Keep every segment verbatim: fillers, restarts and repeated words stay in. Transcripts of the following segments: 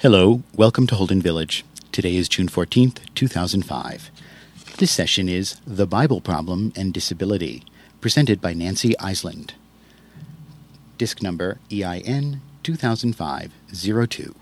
Hello, welcome to Holden Village. Today is June fourteenth, two thousand five. This session is The Bible Problem and Disability, presented by Nancy Eisland. Disc number E I N two thousand five oh two.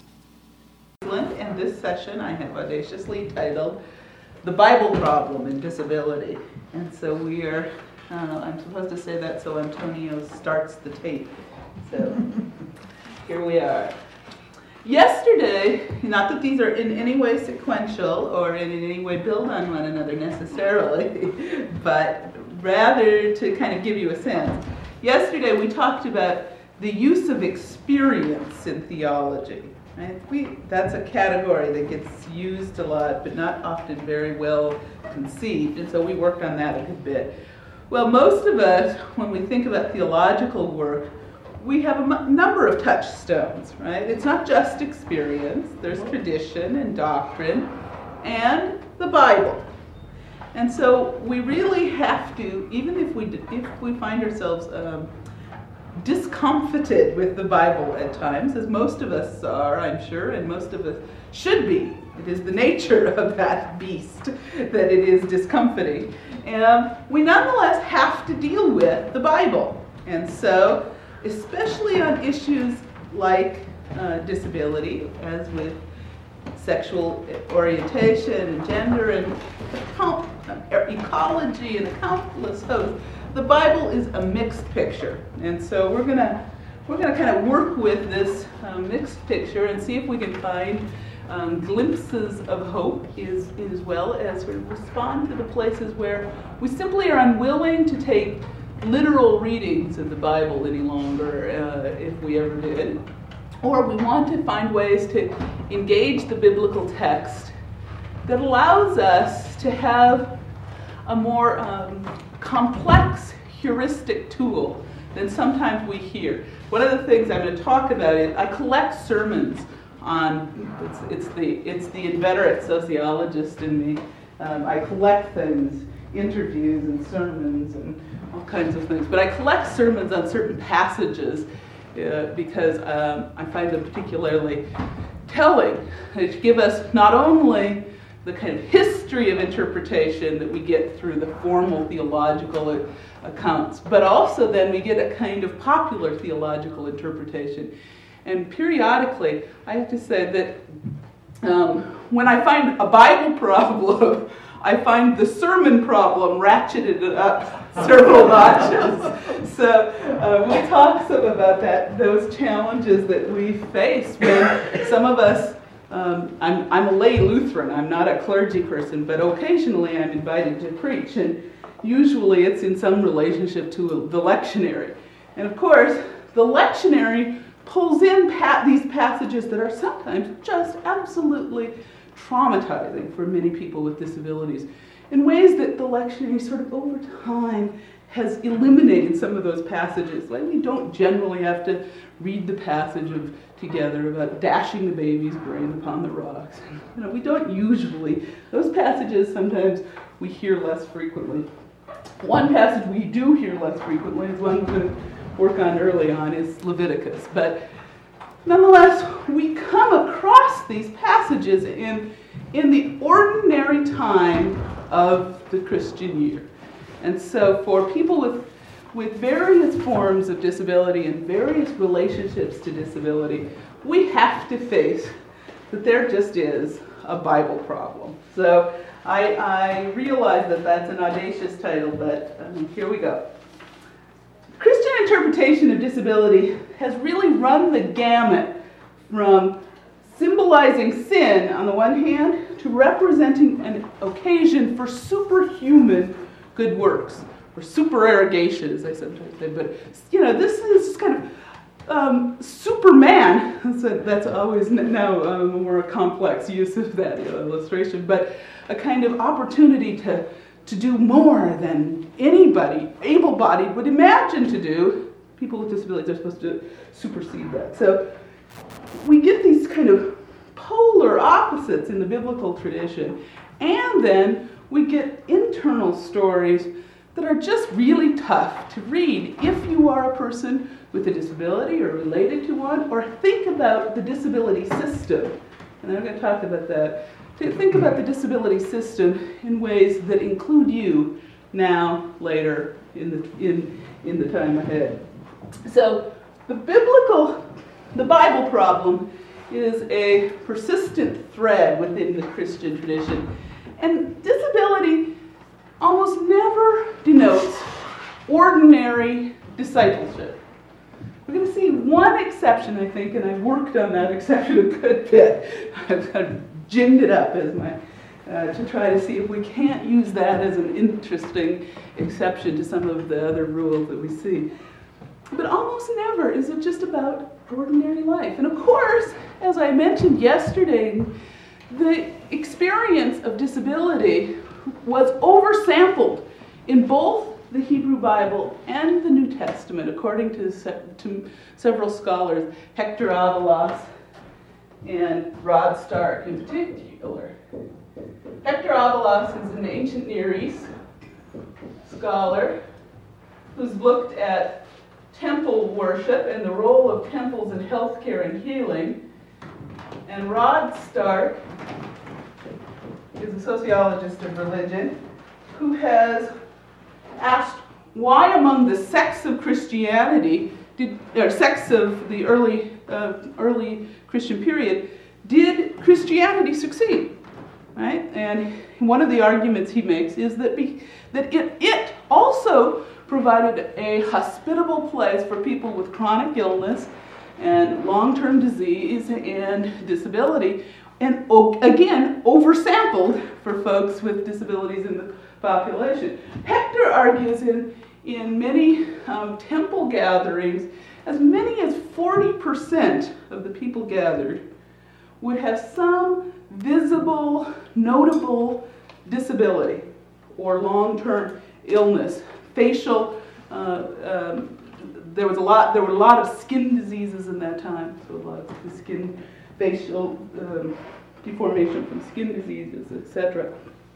And this session I have audaciously titled The Bible Problem and Disability. And so we are, uh, I'm supposed to say that so Antonio starts the tape. So here we are. Yesterday, not that these are in any way sequential or in any way build on one another necessarily, but rather to kind of give you a sense. Yesterday we talked about the use of experience in theology. Right? We, that's a category that gets used a lot, but not often very well conceived, and so we worked on that a good bit. Well, most of us, when we think about theological work, we have a m- number of touchstones, right? It's not just experience. There's tradition and doctrine and the Bible. And so we really have to, even if we if we find ourselves um, discomfited with the Bible at times, as most of us are, I'm sure, and most of us should be. It is the nature of that beast that it is discomforting. And we nonetheless have to deal with the Bible. And so, especially on issues like uh, disability, as with sexual orientation and gender and account, uh, ecology and a countless host, the Bible is a mixed picture. And so we're gonna we're gonna kind of work with this uh, mixed picture and see if we can find um, glimpses of hope, is as well as sort of respond to the places where we simply are unwilling to take literal readings of the Bible any longer, uh, if we ever did, or we want to find ways to engage the biblical text that allows us to have a more um, complex heuristic tool than sometimes we hear. One of the things I'm going to talk about is I collect sermons on, it's, it's the it's the inveterate sociologist in me. Um, I collect things, interviews and sermons and all kinds of things. But I collect sermons on certain passages uh, because um, I find them particularly telling. They give us not only the kind of history of interpretation that we get through the formal theological accounts, but also then we get a kind of popular theological interpretation. And periodically, I have to say that um, when I find a Bible problem, I find the sermon problem ratcheted up several notches. So uh, we talk some about that, those challenges that we face when some of us, um, I'm, I'm a lay Lutheran, I'm not a clergy person, but occasionally I'm invited to preach, and usually it's in some relationship to the lectionary. And of course, the lectionary pulls in pa- these passages that are sometimes just absolutely traumatizing for many people with disabilities in ways that the lectionary sort of over time has eliminated some of those passages. Like we don't generally have to read the passage of together about dashing the baby's brain upon the rocks. You know, we don't usually. Those passages sometimes we hear less frequently. One passage we do hear less frequently is one we're going to work on early on is Leviticus. But nonetheless, we come across these passages in, in the ordinary time of the Christian year. And so for people with, with various forms of disability and various relationships to disability, we have to face that there just is a Bible problem. So I, I realize that that's an audacious title, but um, here we go. Christian interpretation of disability has really run the gamut from symbolizing sin on the one hand to representing an occasion for superhuman good works, or supererogation as I sometimes say. But you know, this is kind of um, Superman. That's, a, that's always now a more complex use of that illustration, but a kind of opportunity to to do more than anybody able-bodied would imagine to do. People with disabilities are supposed to supersede that. So we get these kind of polar opposites in the biblical tradition, and then we get internal stories that are just really tough to read if you are a person with a disability or related to one, or think about the disability system And I'm going to talk about that. To think about the disability system in ways that include you now, later, in the in in the time ahead. So the biblical, the Bible problem is a persistent thread within the Christian tradition. And disability almost never denotes ordinary discipleship. We're going to see one exception, I think, and I've worked on that exception a good bit. I've kind of ginned it up as my uh, to try to see if we can't use that as an interesting exception to some of the other rules that we see. But almost never is it just about ordinary life. And of course, as I mentioned yesterday, the experience of disability was oversampled in both the Hebrew Bible and the New Testament, according to, se- to several scholars, Hector Avalos and Rod Stark in particular. Hector Avalos is an ancient Near East scholar who's looked at temple worship and the role of temples in healthcare and healing. And Rod Stark is a sociologist of religion who has asked why among the sects of Christianity, did, or sects of the early uh, early Christian period, did Christianity succeed? Right? And one of the arguments he makes is that be, that it, it also provided a hospitable place for people with chronic illness and long-term disease and disability, and again, oversampled for folks with disabilities in the population. Hector argues in, in many um, temple gatherings, as many as forty percent of the people gathered would have some visible, notable disability or long-term illness. Facial, uh, um, there was a lot. There were a lot of skin diseases in that time, so a lot of skin, facial um, deformation from skin diseases, et cetera.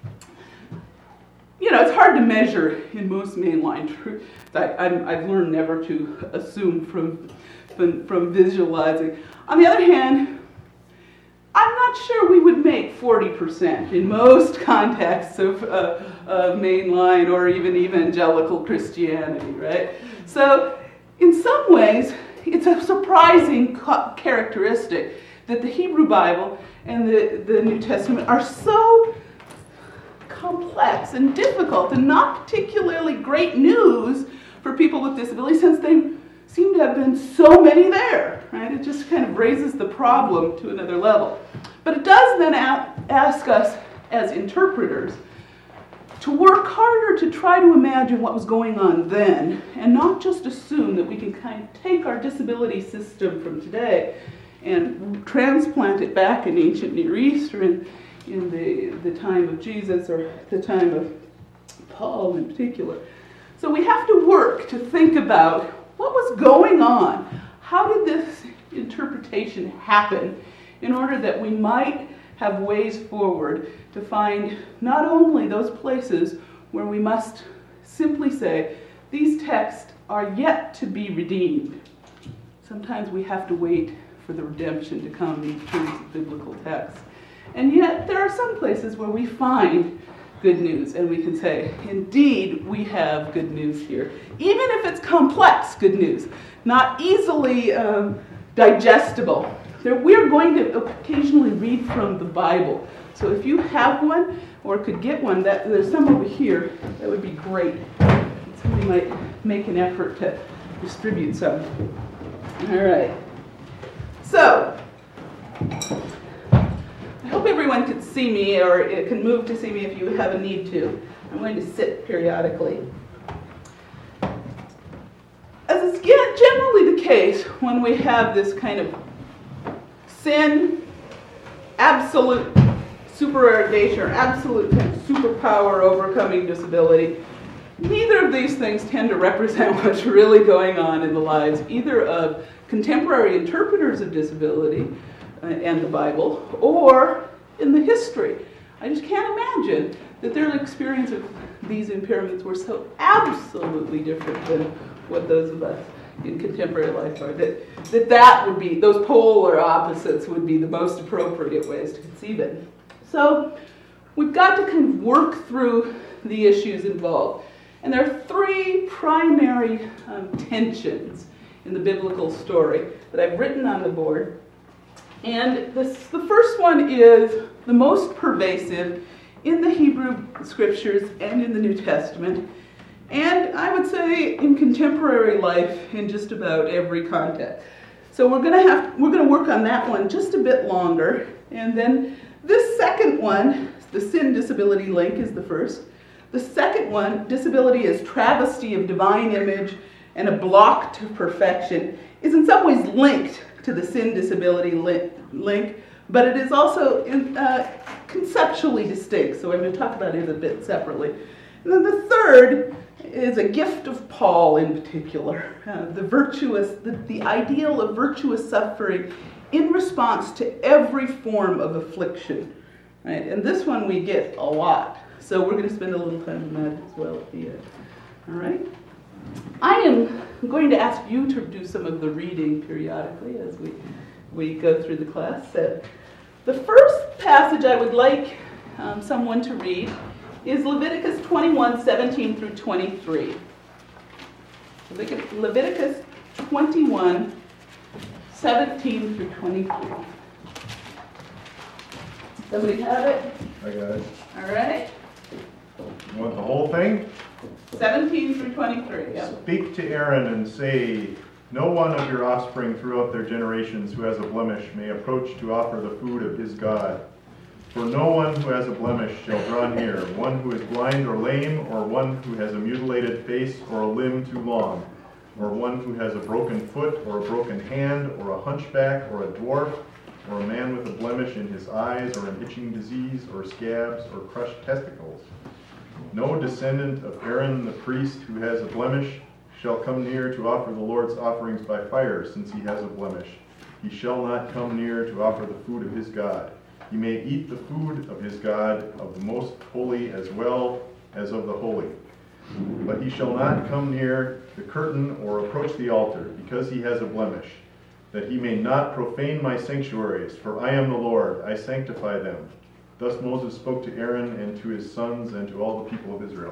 You know, it's hard to measure in most mainline truth. I, I'm, I've learned never to assume from, from from visualizing. On the other hand, I'm not sure we would make forty percent in most contexts of uh, uh, mainline or even evangelical Christianity, right? So, in some ways, it's a surprising co- characteristic that the Hebrew Bible and the, the New Testament are so complex and difficult and not particularly great news for people with disabilities, since they seem to have been so many there, right? It just kind of raises the problem to another level. But it does then a- ask us as interpreters to work harder to try to imagine what was going on then and not just assume that we can kind of take our disability system from today and transplant it back in ancient Near East or in in the, the time of Jesus or the time of Paul in particular. So we have to work to think about what was going on. How did this interpretation happen in order that we might have ways forward to find not only those places where we must simply say, these texts are yet to be redeemed. Sometimes we have to wait for the redemption to come in terms of biblical texts. And yet, there are some places where we find good news, and we can say, indeed, we have good news here. Even if it's complex good news, not easily um, digestible. There, we're going to occasionally read from the Bible. So if you have one, or could get one, that there's some over here, that would be great. Somebody might make an effort to distribute some. All right. So, I hope everyone can see me, or it can move to see me if you have a need to. I'm going to sit periodically. As is generally the case when we have this kind of sin, absolute supererogation, or absolute kind of superpower overcoming disability, neither of these things tend to represent what's really going on in the lives either of contemporary interpreters of disability uh, and the Bible, or in the history. I just can't imagine that their experience of these impairments were so absolutely different than what those of us in contemporary life are, that, that that would be, those polar opposites would be the most appropriate ways to conceive it. So we've got to kind of work through the issues involved. And there are three primary um, tensions in the biblical story that I've written on the board. And this, the first one is the most pervasive in the Hebrew Scriptures and in the New Testament, and I would say in contemporary life in just about every context. So we're going to have we're going to work on that one just a bit longer, and then this second one, the sin disability link, is the first. The second one, disability as travesty of divine image and a block to perfection, is in some ways linked to the sin disability li- link, but it is also in, uh, conceptually distinct, so I'm going to talk about it a bit separately. And then the third is a gift of Paul in particular, uh, the virtuous, the, the ideal of virtuous suffering in response to every form of affliction, right? And this one we get a lot, so we're going to spend a little time on that as well at the end. All right? I am going to ask you to do some of the reading periodically as we, we go through the class. So the first passage I would like um, someone to read is Leviticus twenty-one, seventeen through twenty-three. Leviticus twenty-one, seventeen through twenty-three. Somebody have it? I got it. All right. You want the whole thing? seventeen through twenty-three, yeah. Speak to Aaron and say, no one of your offspring throughout their generations who has a blemish may approach to offer the food of his God. For no one who has a blemish shall draw near, one who is blind or lame, or one who has a mutilated face or a limb too long, or one who has a broken foot or a broken hand, or a hunchback or a dwarf, or a man with a blemish in his eyes, or an itching disease, or scabs, or crushed testicles. No descendant of Aaron the priest who has a blemish shall come near to offer the Lord's offerings by fire, since he has a blemish. He shall not come near to offer the food of his God. He may eat the food of his God, of the most holy as well as of the holy. But he shall not come near the curtain or approach the altar, because he has a blemish, that he may not profane my sanctuaries, for I am the Lord, I sanctify them. Thus Moses spoke to Aaron and to his sons and to all the people of Israel.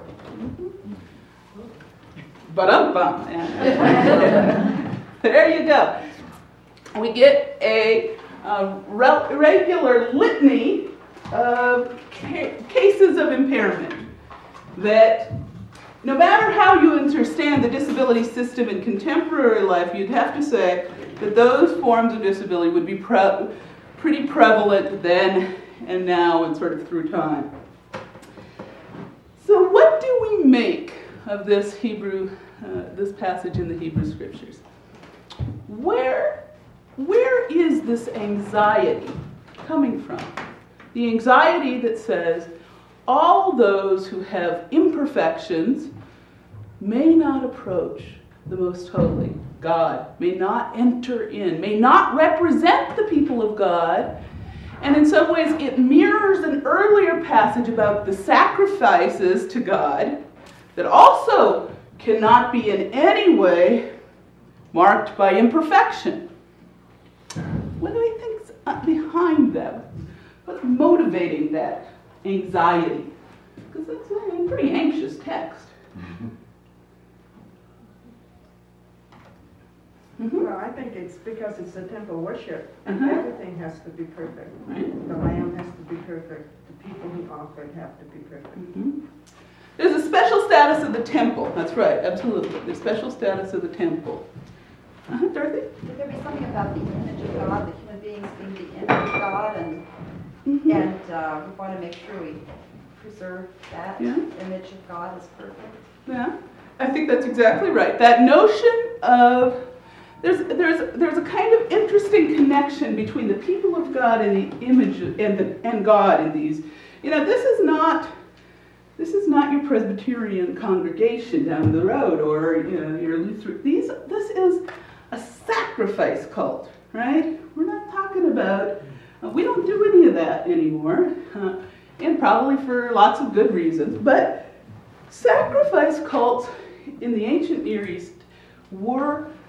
Ba-dum-bum. There you go. We get a, a re- regular litany of ca- cases of impairment that no matter how you understand the disability system in contemporary life, you'd have to say that those forms of disability would be pre- pretty prevalent then and now and sort of through time. So what do we make of this Hebrew, uh, this passage in the Hebrew Scriptures? Where, where is this anxiety coming from? The anxiety that says all those who have imperfections may not approach the most holy God, may not enter in, may not represent the people of God. And in some ways it mirrors an earlier passage about the sacrifices to God that also cannot be in any way marked by imperfection. What do we think's behind that? What's motivating that anxiety? Because it's a pretty anxious text. Mm-hmm. Well, I think it's because it's a temple worship, and Uh-huh. everything has to be perfect. Right. The lamb has to be perfect. The people who offer it have to be perfect. Mm-hmm. There's a special status of the temple. That's right, absolutely. The special status of the temple. Uh-huh, Dorothy? Would there be something about the image of God, the human beings being the image of God, and Mm-hmm. and uh, we want to make sure we preserve that Yeah. image of God as perfect? Yeah, I think that's exactly right. That notion of there's there's there's a kind of interesting connection between the people of God and the image and the and God in these. You know, this is not this is not your Presbyterian congregation down the road or you know your Lutheran. These this is a sacrifice cult, right? We're not talking about. Uh, we don't do any of that anymore, uh, and probably for lots of good reasons. But sacrifice cults in the ancient Near East were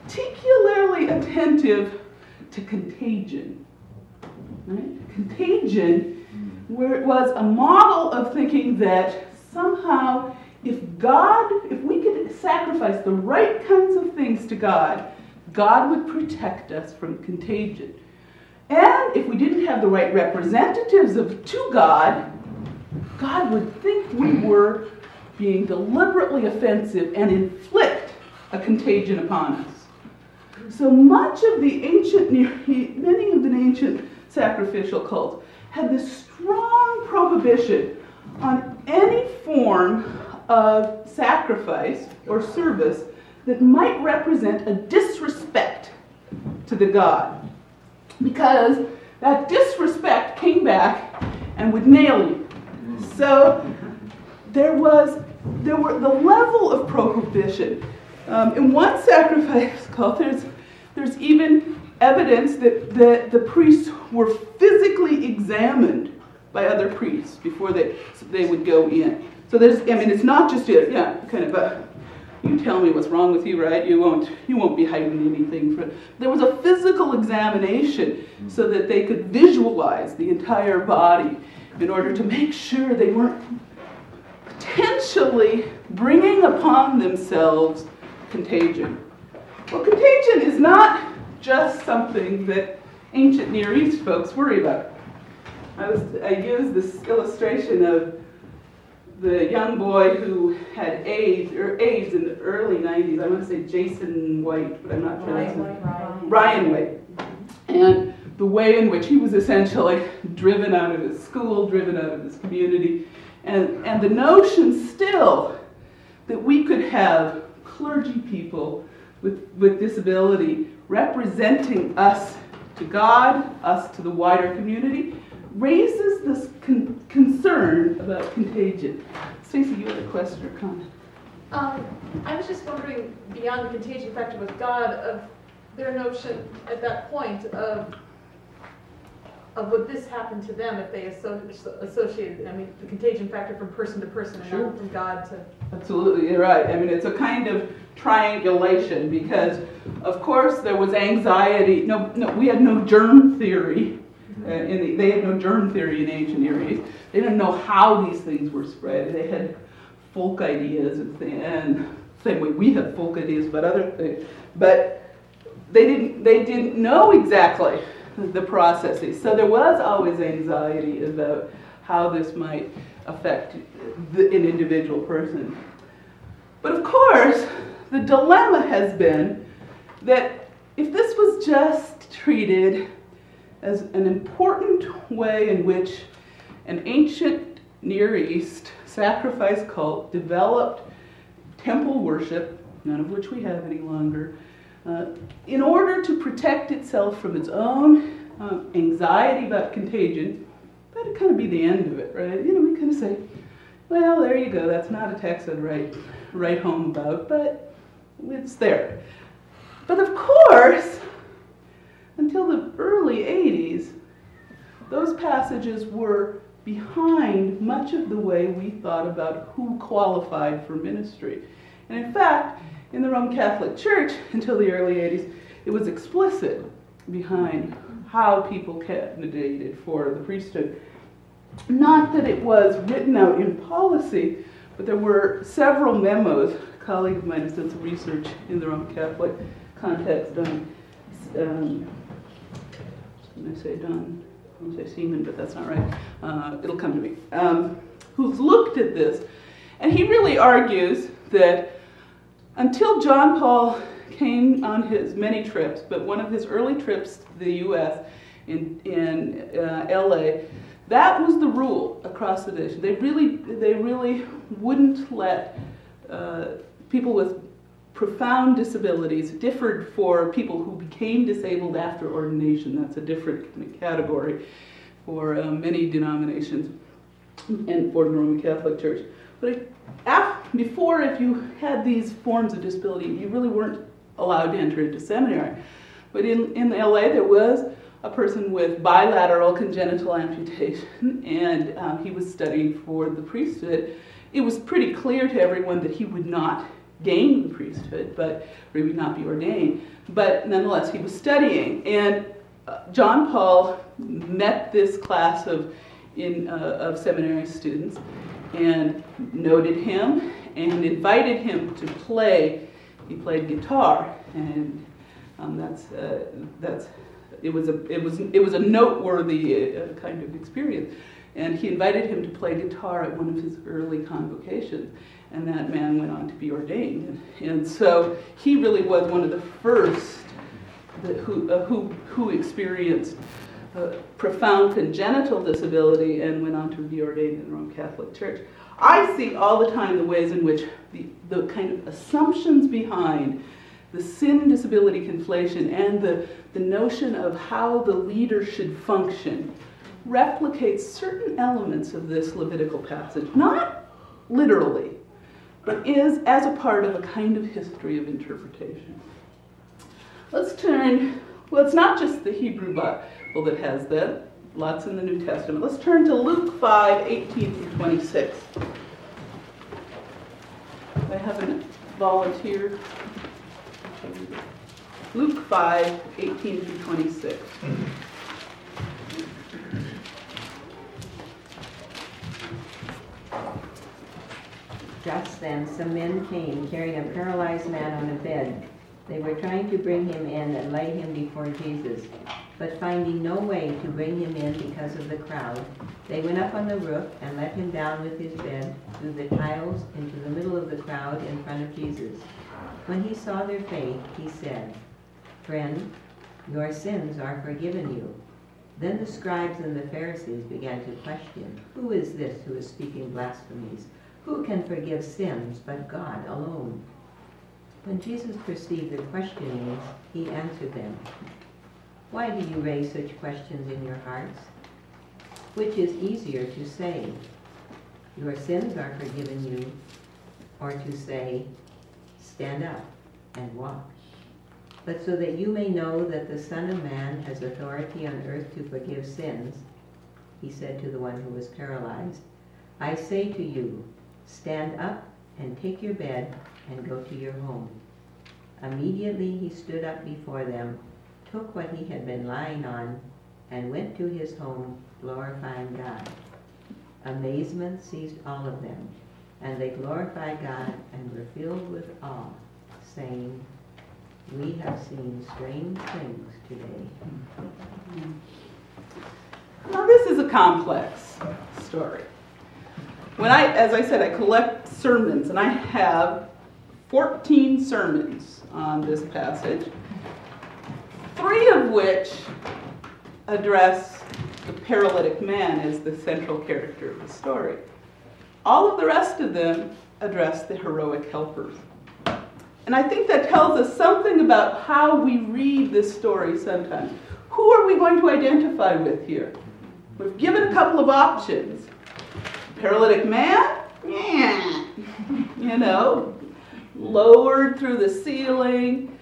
particularly attentive to contagion. Right? Contagion where it was a model of thinking that somehow if God, if we could sacrifice the right kinds of things to God, God would protect us from contagion. And if we didn't have the right representatives of to God, God would think we were being deliberately offensive and inflict a contagion upon us. So much of the ancient, many of the ancient sacrificial cults had this strong prohibition on any form of sacrifice or service that might represent a disrespect to the god. Because that disrespect came back and would nail you. So there was, there were the level of prohibition. Um, in one sacrifice cult, there's, there's even evidence that the, the priests were physically examined by other priests before they, so they would go in. So there's, I mean, it's not just a, yeah, kind of a, you tell me what's wrong with you, right? You won't, you won't be hiding anything from. There was a physical examination so that they could visualize the entire body in order to make sure they weren't potentially bringing upon themselves contagion. Well, contagion is not just something that ancient Near East folks worry about. I was, I used this illustration of the young boy who had AIDS, or AIDS in the early nineties. I want to say Jason White, but I'm not sure. Ryan White. Ryan. Ryan White. And the way in which he was essentially driven out of his school, driven out of his community, and, and the notion still that we could have clergy people with, with disability representing us to God, us to the wider community, raises this con- concern about contagion. Stacey, you had a question or comment? Um, I was just wondering, beyond the contagion factor with God, of their notion at that point of of would this happen to them if they asso- associated, I mean, the contagion factor from person to person and Sure. not from God to... Absolutely, you're right. I mean, it's a kind of triangulation because, of course, there was anxiety. No, no, we had no germ theory. Uh, in the, they had no germ theory in ancient Near East. They didn't know how these things were spread. They had folk ideas and, th- and same way we have folk ideas about other things, but they didn't. They didn't know exactly the processes. So there was always anxiety about how this might affect the, an individual person. But of course, the dilemma has been that if this was just treated as an important way in which an ancient Near East sacrifice cult developed temple worship, none of which we have any longer, uh, in order to protect itself from its own uh, anxiety about contagion, that'd kind of be the end of it, right? You know, we kind of say, well, there you go, that's not a text I'd write, write home about, but it's there. But of course, until the early eighties, those passages were behind much of the way we thought about who qualified for ministry. And in fact, in the Roman Catholic Church, until the early eighties, it was explicit behind how people candidated for the priesthood. Not that it was written out in policy, but there were several memos. A colleague of mine has done some research in the Roman Catholic context on, um, when I say Don, I want to say Seaman, but that's not right. Uh, it'll come to me. Um, who's looked at this, and he really argues that until John Paul came on his many trips, but one of his early trips to the U S in in uh, L A, that was the rule across the nation. They really they really wouldn't let uh, people with profound disabilities differed for people who became disabled after ordination. That's a different category for uh, many denominations and for the Roman Catholic Church. But it, after, before, if you had these forms of disability, you really weren't allowed to enter into seminary. But in, in L A, there was a person with bilateral congenital amputation, and um, he was studying for the priesthood. It was pretty clear to everyone that he would not gain the priesthood, but or he would not be ordained. But nonetheless, he was studying, and uh, John Paul met this class of in uh, of seminary students and noted him and invited him to play. He played guitar, and um, that's uh, that's it was a it was it was a noteworthy uh, kind of experience. And he invited him to play guitar at one of his early convocations, and that man went on to be ordained. And, and so he really was one of the first that, who uh, who who experienced uh, profound congenital disability and went on to be ordained in the Roman Catholic Church. I see all the time the ways in which the, the kind of assumptions behind the sin disability conflation and the, the notion of how the leader should function replicates certain elements of this Levitical passage, not literally, but is as a part of a kind of history of interpretation. Let's turn, well, it's not just the Hebrew Bible that has that, lots in the New Testament. Let's turn to Luke five, eighteen through twenty-six. I have a volunteer. Luke five, eighteen through twenty-six. Just then, some men came carrying a paralyzed man on a bed. They were trying to bring him in and lay him before Jesus. But finding no way to bring him in because of the crowd, they went up on the roof and let him down with his bed through the tiles into the middle of the crowd in front of Jesus. When he saw their faith, he said, "Friend, your sins are forgiven you." Then the scribes and the Pharisees began to question, "Who is this who is speaking blasphemies? Who can forgive sins but God alone?" When Jesus perceived their questionings, he answered them, "Why do you raise such questions in your hearts? Which is easier to say, 'Your sins are forgiven you,' or to say, 'Stand up and walk'? But so that you may know that the Son of Man has authority on earth to forgive sins," he said to the one who was paralyzed, "I say to you, stand up and take your bed and go to your home." Immediately he stood up before them, took what he had been lying on, and went to his home, glorifying God. Amazement seized all of them, and they glorified God and were filled with awe, saying, "We have seen strange things today." Now this is a complex story. When I, as I said, I collect sermons, and I have fourteen sermons on this passage, three of which address the paralytic man as the central character of the story. All of the rest of them address the heroic helpers. And I think that tells us something about how we read this story sometimes. Who are we going to identify with here? We've given a couple of options. Paralytic man? Yeah. You know, lowered through the ceiling,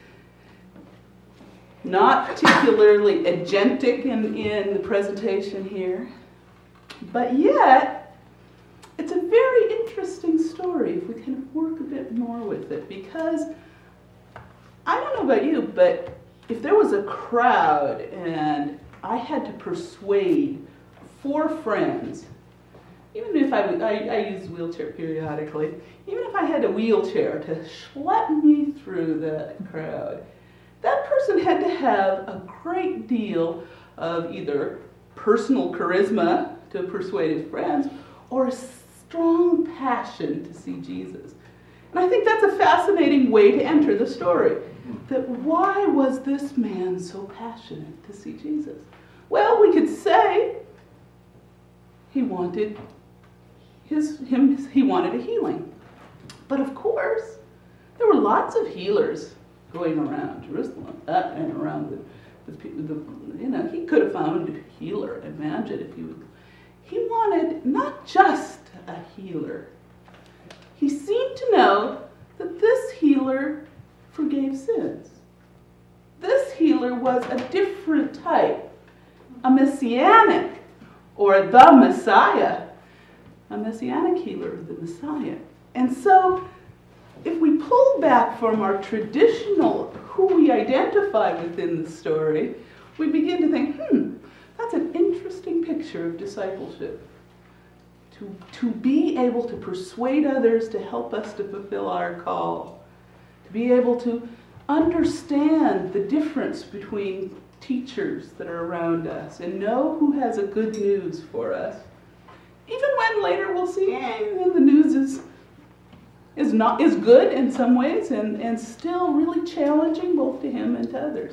not particularly agentic in, in the presentation here. But yet, it's a very interesting story if we can work a bit more with it, because I don't know about you, but if there was a crowd and I had to persuade four friends, even if I, I, I use wheelchair periodically, even if I had a wheelchair to schlep me through that crowd, that person had to have a great deal of either personal charisma to persuade his friends or a strong passion to see Jesus. And I think that's a fascinating way to enter the story. That why was this man so passionate to see Jesus? Well, we could say he wanted his him he wanted a healing. But of course, there were lots of healers going around Jerusalem, up and around the, the, the you know, he could have found a healer, imagine if he would. He wanted not just a healer. He seemed to know that this healer forgave sins. This healer was a different type, a messianic, or the Messiah, a messianic healer, the Messiah. And so if we pull back from our traditional who we identify within the story, we begin to think, hmm, that's an interesting picture of discipleship. To, to be able to persuade others to help us to fulfill our call. To be able to understand the difference between teachers that are around us and know who has a good news for us. Even when later we'll see, eh, the news is is not is good in some ways and, and still really challenging both to him and to others.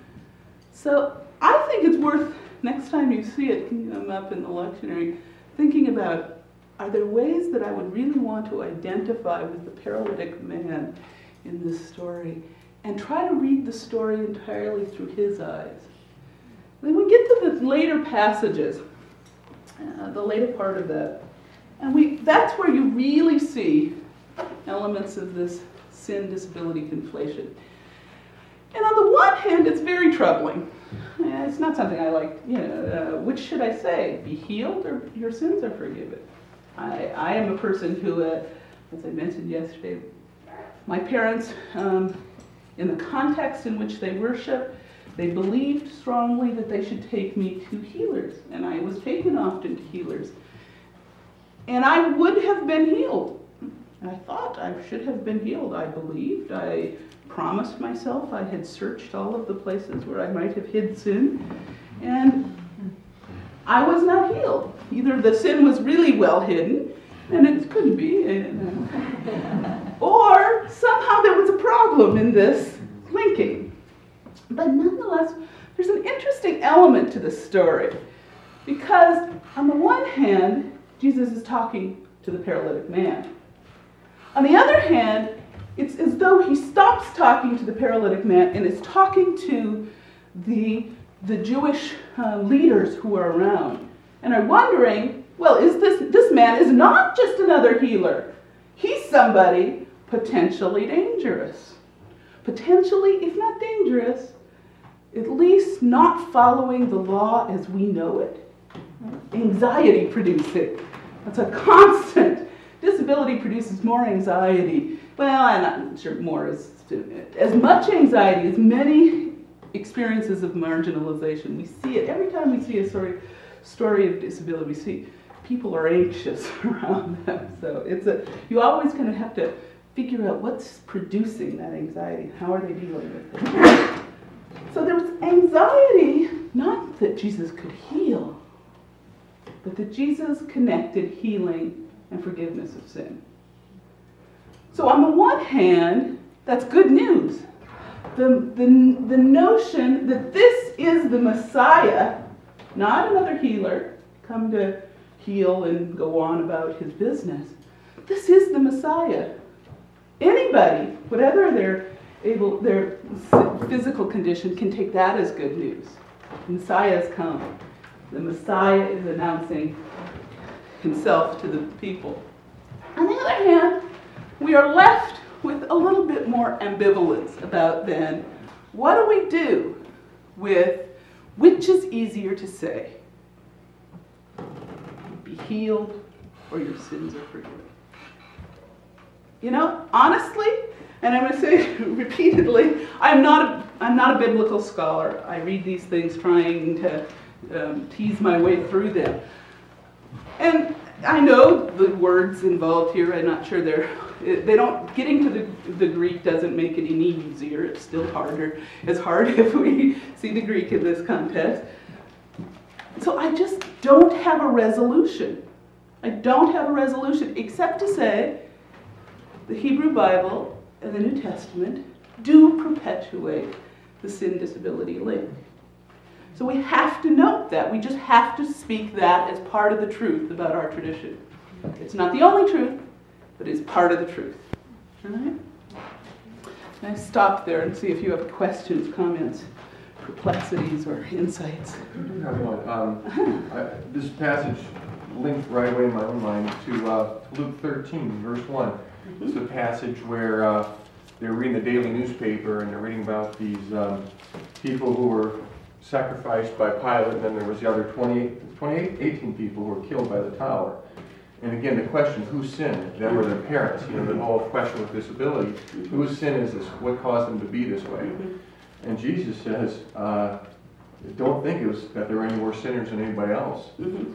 So I think it's worth, next time you see it come up in the lectionary, thinking about, are there ways that I would really want to identify with the paralytic man in this story and try to read the story entirely through his eyes? Then we get to the later passages, uh, the later part of that, and we that's where you really see elements of this sin-disability conflation. And on the one hand, it's very troubling. Uh, It's not something I like, you know, uh, which should I say? Be healed or your sins are forgiven? I, I am a person who, uh, as I mentioned yesterday, my parents, um, in the context in which they worship, they believed strongly that they should take me to healers, and I was taken often to healers. And I would have been healed. I thought I should have been healed. I believed. I promised myself. I had searched all of the places where I might have hid sin, and I was not healed. Either the sin was really well hidden, and it couldn't be, and, uh, or somehow there was a problem in this linking. But nonetheless, there's an interesting element to the story, because on the one hand, Jesus is talking to the paralytic man. On the other hand, it's as though he stops talking to the paralytic man and is talking to the, the Jewish uh, leaders who are around and are wondering, well, is this, this man is not just another healer. He's somebody potentially dangerous. Potentially, if not dangerous, at least not following the law as we know it. Anxiety producing. That's a constant. Disability produces more anxiety. Well, I'm not sure more as as much anxiety, as many experiences of marginalization. We see it every time we see a story story of disability. We see people are anxious around them. So it's a you always kind of have to figure out what's producing that anxiety. How are they dealing with it? So there was anxiety, not that Jesus could heal, but that Jesus connected healing and forgiveness of sin. So on the one hand, that's good news. The, the, the notion that this is the Messiah, not another healer, come to heal and go on about his business. This is the Messiah. Anybody, whatever their able their physical condition, can take that as good news. The Messiah has come. The Messiah is announcing himself to the people. On the other hand, we are left with a little bit more ambivalence about then, what do we do with which is easier to say? Be healed or your sins are forgiven. You know, honestly, and I'm going to say repeatedly, I'm not a, I'm not a biblical scholar. I read these things trying to um, tease my way through them. And I know the words involved here, I'm not sure they're, they don't, getting to the, the Greek doesn't make it any easier, it's still harder. It's hard if we see the Greek in this context. So I just don't have a resolution. I don't have a resolution except to say the Hebrew Bible and the New Testament do perpetuate the sin-disability link. So we have to note that. We just have to speak that as part of the truth about our tradition. It's not the only truth, but it's part of the truth. All right? And I stop there and see if you have questions, comments, perplexities, or insights. I do have one. Um, I, this passage linked right away in my own mind to uh, Luke thirteen, verse one. Mm-hmm. It's a passage where uh, they're reading the daily newspaper and they're reading about these um, people who were sacrificed by Pilate, and then there was the other twenty-eight, twenty-eight, eighteen people who were killed by the tower. And again, the question, who sinned? Them or their parents? You know, the whole question with disability. Whose sin is this? What caused them to be this way? And Jesus says, uh, don't think it was that there were any more sinners than anybody else.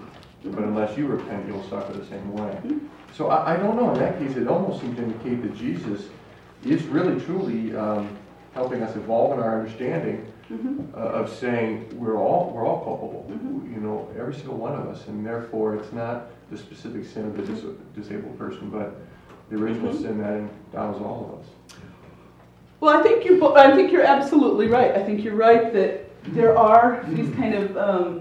But unless you repent, you'll suffer the same way. So I, I don't know. In that case, it almost seems to indicate that Jesus is really, truly um, helping us evolve in our understanding uh, of saying we're all we're all culpable. You know, every single one of us, and therefore it's not the specific sin of the dis- disabled person, but the original mm-hmm. sin that endows all of us. Well, I think you're. I think you're absolutely right. I think you're right that there are these kind of um,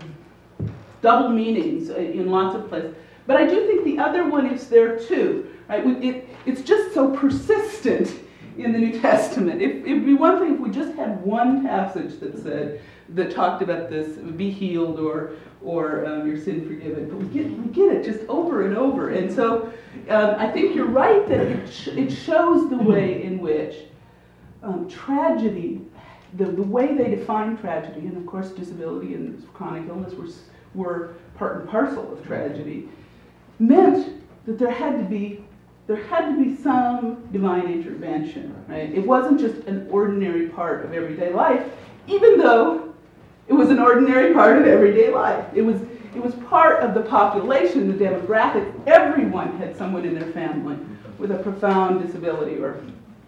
double meanings in lots of places. But I do think the other one is there too. Right? It, it's just so persistent in the New Testament. If it'd be one thing if we just had one passage that said that talked about this, be healed or or um, your sin forgiven. But we get we get it just over and over. And so um, I think you're right that it sh- it shows the way in which um, tragedy, the the way they define tragedy, and of course disability and chronic illness were were part and parcel of tragedy, meant that there had to be there had to be some divine intervention, right? It wasn't just an ordinary part of everyday life, even though it was an ordinary part of everyday life. It was it was part of the population, the demographic. Everyone had someone in their family with a profound disability or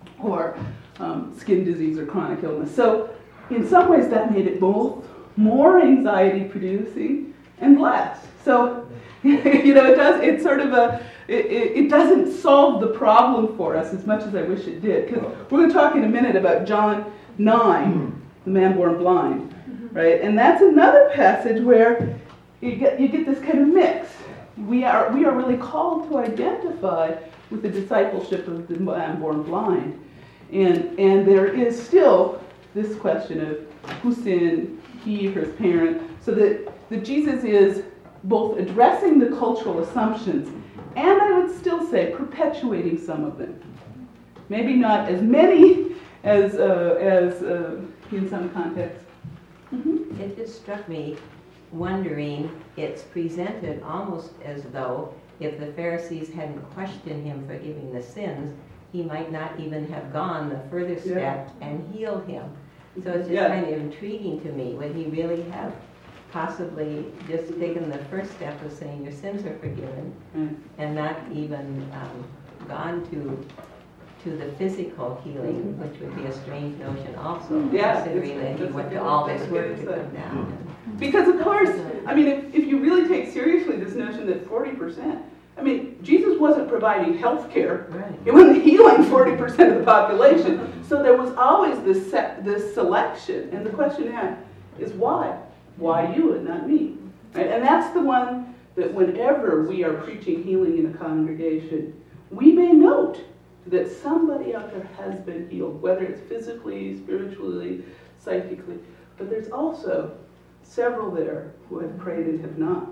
or um, skin disease or chronic illness. So in some ways that made it both more anxiety producing and less. So you know, it does. It's sort of a. It, it, it doesn't solve the problem for us as much as I wish it did. Because we're going to talk in a minute about John nine, the man born blind, right? And that's another passage where you get you get this kind of mix. We are we are really called to identify with the discipleship of the man born blind, and and there is still this question of who sinned, he or his parent, so that that Jesus is both addressing the cultural assumptions and I would still say perpetuating some of them. Maybe not as many as uh, as uh, in some contexts. Mm-hmm. It just struck me wondering, it's presented almost as though if the Pharisees hadn't questioned him for giving the sins, he might not even have gone the further step yeah. and healed him. So it's just yeah. kind of intriguing to me. Would he really have possibly just taken the first step of saying your sins are forgiven mm. and not even um, gone to to the physical healing, mm-hmm. which would be a strange notion also, yeah, considering that he went to all this work to come down. Because of course, I mean, if, if you really take seriously this notion that forty percent, I mean, Jesus wasn't providing health care. Right. He wasn't healing forty percent of the population. So there was always this, se- this selection. And the question is why? Why you and not me? Right? And that's the one that whenever we are preaching healing in a congregation, we may note that somebody out there has been healed, whether it's physically, spiritually, psychically, but there's also several there who have prayed and have not.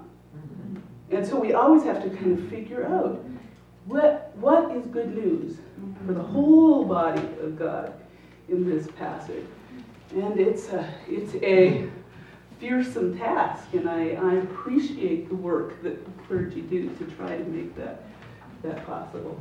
And so we always have to kind of figure out what what is good news for the whole body of God in this passage. And it's a, it's a fearsome task, and I, I appreciate the work that the clergy do to try to make that that possible.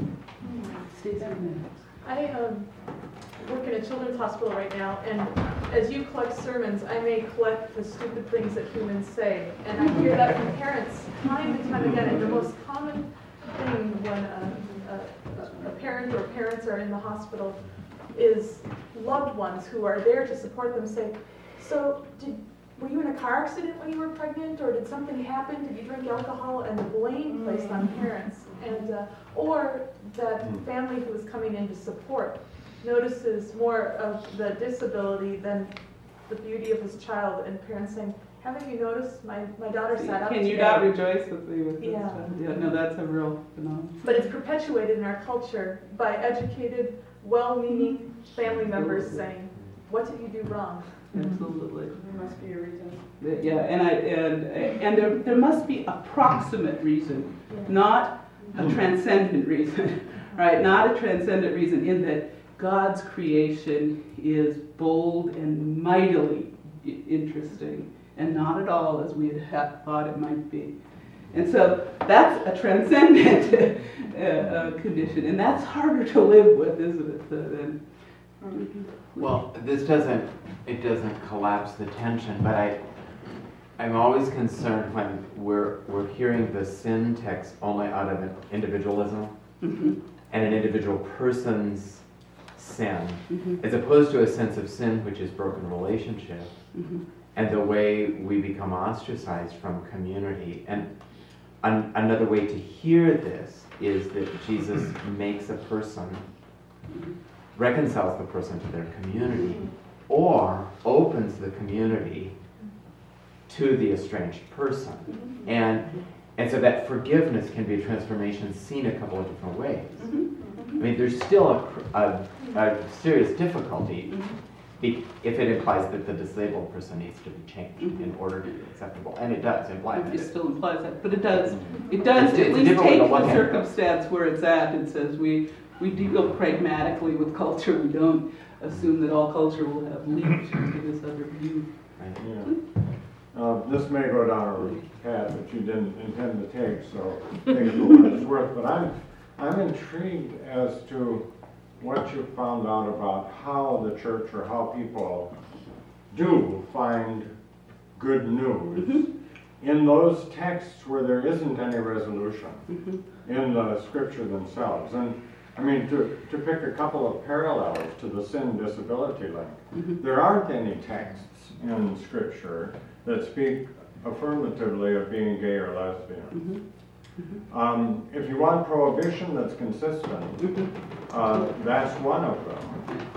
I um, work in a children's hospital right now, and as you collect sermons, I may collect the stupid things that humans say, and I hear that from parents time and time again. And the most common thing when a, a, a parent or parents are in the hospital is loved ones who are there to support them say, "So did." Were you in a car accident when you were pregnant, or did something happen? Did you drink alcohol? And the blame placed on parents, and uh, or that family who is coming in to support notices more of the disability than the beauty of his child, and parents saying, "Haven't you noticed my, my daughter sat up Can today. you not rejoice with me with this Yeah. child?" Yeah, no, that's a real phenomenon. But it's perpetuated in our culture by educated, well-meaning family members saying, "What did you do wrong?" Absolutely. There must be a reason. Yeah, and I and and there there must be a proximate reason, Yeah. not a transcendent reason, right? Not a transcendent reason in that God's creation is bold and mightily interesting, and not at all as we had thought it might be. And so that's a transcendent uh, uh, condition, and that's harder to live with, isn't it? Than, well, this doesn't, it doesn't collapse the tension, but I, I'm always concerned when we're, we're hearing the sin text only out of an individualism mm-hmm. and an individual person's sin, mm-hmm. as opposed to a sense of sin which is broken relationship mm-hmm. and the way we become ostracized from community. And an, another way to hear this is that Jesus makes a person, reconciles the person to their community, or opens the community to the estranged person. And and so that forgiveness can be a transformation seen a couple of different ways. I mean, there's still a, a, a serious difficulty if it implies that the disabled person needs to be changed in order to be acceptable. And it does imply that. It still implies that, but it does, it does It's- at it's a least different way take to look the at it. circumstance where it's at and says we, we deal pragmatically with culture. We don't assume that all culture will have leaped to this other view. Yeah. Uh, this may go down a path that you didn't intend to take, so take it for what it's worth. But I'm, I'm intrigued as to what you found out about how the church or how people do find good news mm-hmm. in those texts where there isn't any resolution mm-hmm. in the scripture themselves. And I mean, to, to pick a couple of parallels to the sin disability link, mm-hmm. there aren't any texts in scripture that speak affirmatively of being gay or lesbian. Mm-hmm. Mm-hmm. Um, if you want prohibition that's consistent, mm-hmm. uh, that's one of them.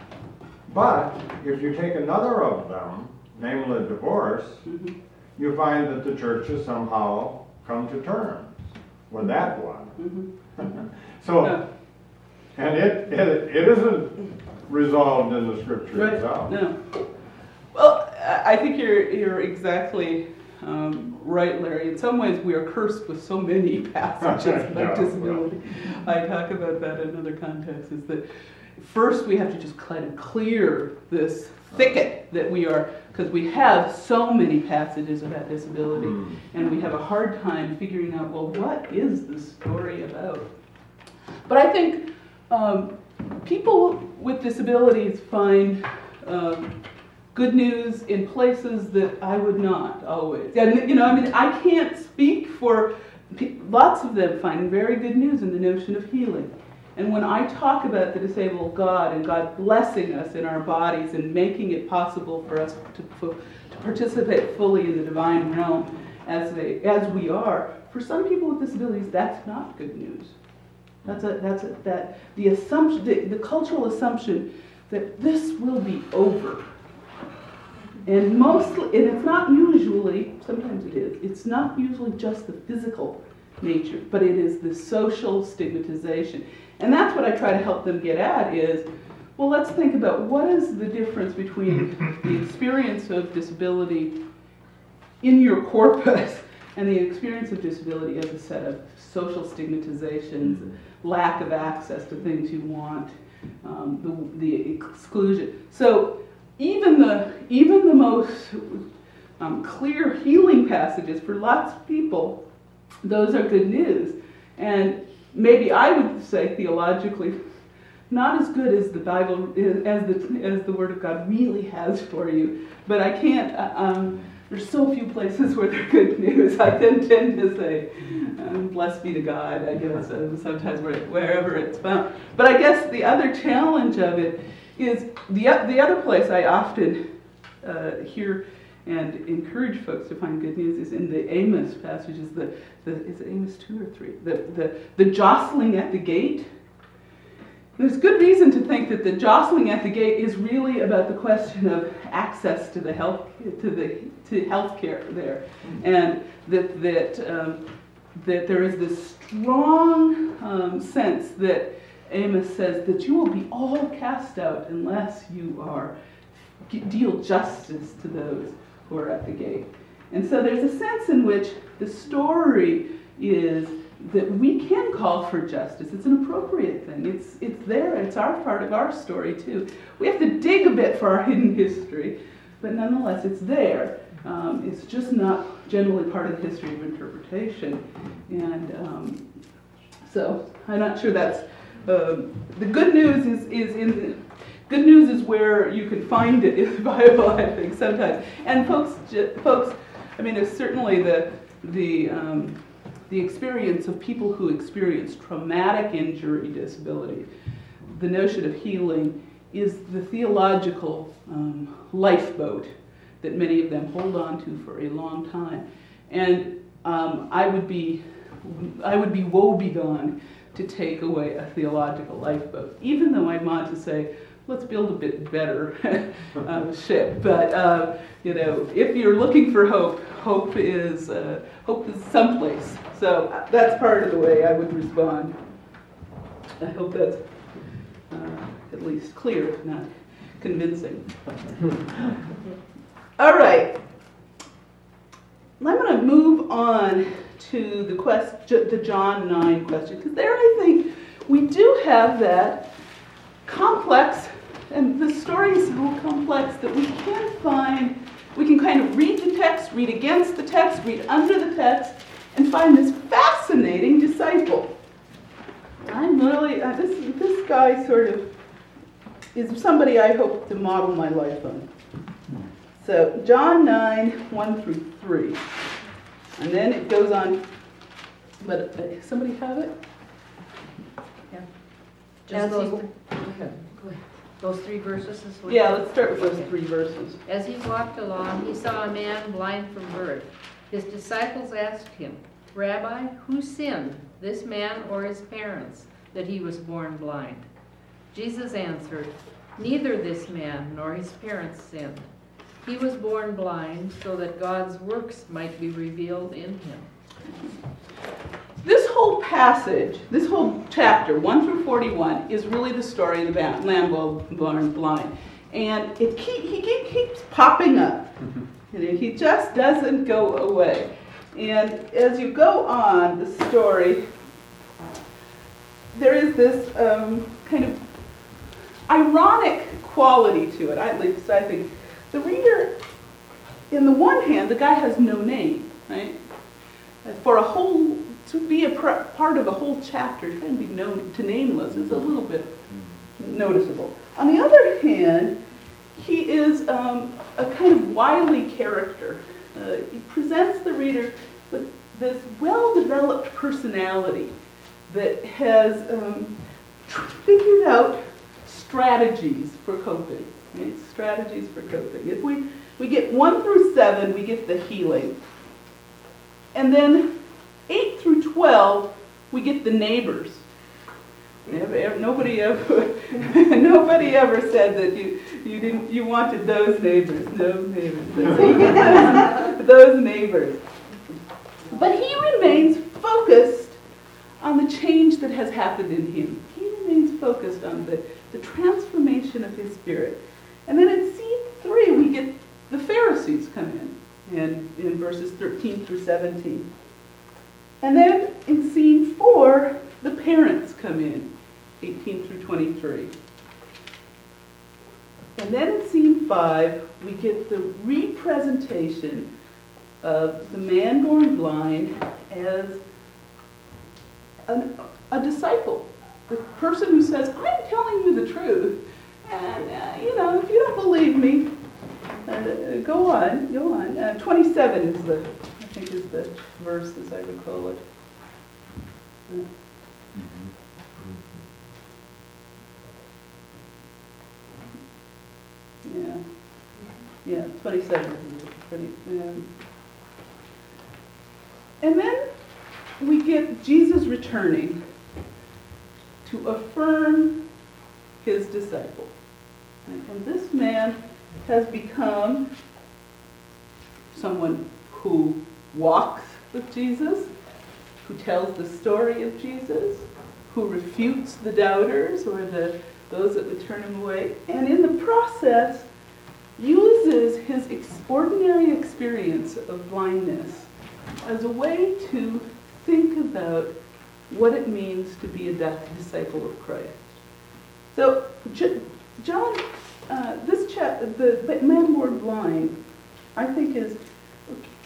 But if you take another of them, namely divorce, mm-hmm. you find that the church has somehow come to terms with that one. Mm-hmm. so, no. and it, it it isn't resolved in the scripture right. itself. No. Well, I think you're you're exactly um, right, Larry. In some ways, we are cursed with so many passages about yeah, disability. Well. I talk about that in other contexts. Is that first we have to just kind of clear this thicket that we are, because we have so many passages about disability, mm. and we have a hard time figuring out, well, what is the story about? But I think um, people with disabilities find um, good news in places that I would not always. And, you know, I mean, I can't speak for pe- lots of them find very good news in the notion of healing. And when I talk about the disabled God and God blessing us in our bodies and making it possible for us to, to participate fully in the divine realm as they as we are, for some people with disabilities, that's not good news. That's a that's a, that the assumption, the, the cultural assumption that this will be over. And mostly, and it's not usually, sometimes it is, it's not usually just the physical nature, but it is the social stigmatization. And that's what I try to help them get at is, well, let's think about what is the difference between the experience of disability in your corpus and the experience of disability as a set of social stigmatizations, lack of access to things you want, um, the, the exclusion. So even the even the most um, clear healing passages for lots of people, those are good news. And maybe I would say theologically, not as good as the Bible, as the as the Word of God really has for you. But I can't. Um, there's so few places where they're good news. I tend, tend to say, um, "Blessed be to God." I guess uh, sometimes where, wherever it's found. But I guess the other challenge of it is the the other place I often uh, hear and encourage folks to find good news is in the Amos passages. The, the is it Amos two or three? The the the jostling at the gate. There's good reason to think that the jostling at the gate is really about the question of access to the health to the to health care there, and that that um, that there is this strong um, sense that Amos says that you will be all cast out unless you are deal justice to those who are at the gate. And so there's a sense in which the story is that we can call for justice. It's an appropriate thing. It's it's there. It's our part of our story too. We have to dig a bit for our hidden history, but nonetheless, it's there. Um, it's just not generally part of the history of interpretation. And um, so I'm not sure that's, uh, the good news is, is in the, good news is where you can find it in the Bible, I think, sometimes. And folks, folks, I mean, there's certainly the, the, um, the experience of people who experience traumatic injury, disability. The notion of healing is the theological um, lifeboat that many of them hold on to for a long time. And um, I would be, I would be woebegone to take away a theological lifeboat, even though I want to say, let's build a bit better uh, ship. But uh, you know, if you're looking for hope, hope is uh, hope is someplace. So that's part of the way I would respond. I hope that's uh, at least clear, if not convincing. All right. I'm going to move on to the question, the John nine question, because there I think we do have that complex, and the story is so complex that we can find, we can kind of read the text, read against the text, read under the text, and find this fascinating disciple. I'm really, uh, this, this guy sort of is somebody I hope to model my life on. So, John nine, one through three. And then it goes on, but uh, somebody have it? Yeah. Just As those, he- go ahead, go ahead. Those three verses is what? Yeah, let's start with those three verses. As he walked along, he saw a man blind from birth. His disciples asked him, Rabbi, who sinned, this man or his parents, that he was born blind? Jesus answered, neither this man nor his parents sinned. He was born blind so that God's works might be revealed in him. This whole passage, this whole chapter, one through forty-one, is really the story of the lamb born blind. And it keep, he keep, keeps popping up. You know, he just doesn't go away. And as you go on the story, there is this um, kind of ironic quality to it. At least I think the reader, in the one hand, the guy has no name, right? For a whole, to be a pr- part of a whole chapter, trying to be known to nameless is a little bit noticeable. On the other hand, he is um, a kind of wily character. Uh, he presents the reader with this well-developed personality that has um, figured out strategies for coping. Right? Strategies for coping. If we, we get one through seven, we get the healing. And then eight through twelve, we get the neighbors. Never, nobody ever, nobody ever said that you, you didn't, you wanted those neighbors. No neighbors. So you get those, those neighbors. But he remains focused on the change that has happened in him. He remains focused on the, the transformation of his spirit. And then in scene three, we get the Pharisees come in, and in verses thirteen through seventeen. And then in scene four, the parents come in, eighteen through twenty-three. And then in scene five, we get the representation of the man born blind as an, a disciple. The person who says, I'm telling you the truth. And, uh, you know, if you don't believe me, uh, go on, go on. Uh, twenty-seven is the, I think is the verse, as I recall it. Uh, Yeah, yeah, twenty-seven. Pretty, um, and then we get Jesus returning to affirm his disciple. And, and this man has become someone who walks with Jesus, who tells the story of Jesus, who refutes the doubters or the those that would turn him away, and in the process uses his extraordinary experience of blindness as a way to think about what it means to be a disciple of Christ. So, John, uh, this chat, the man born blind, I think is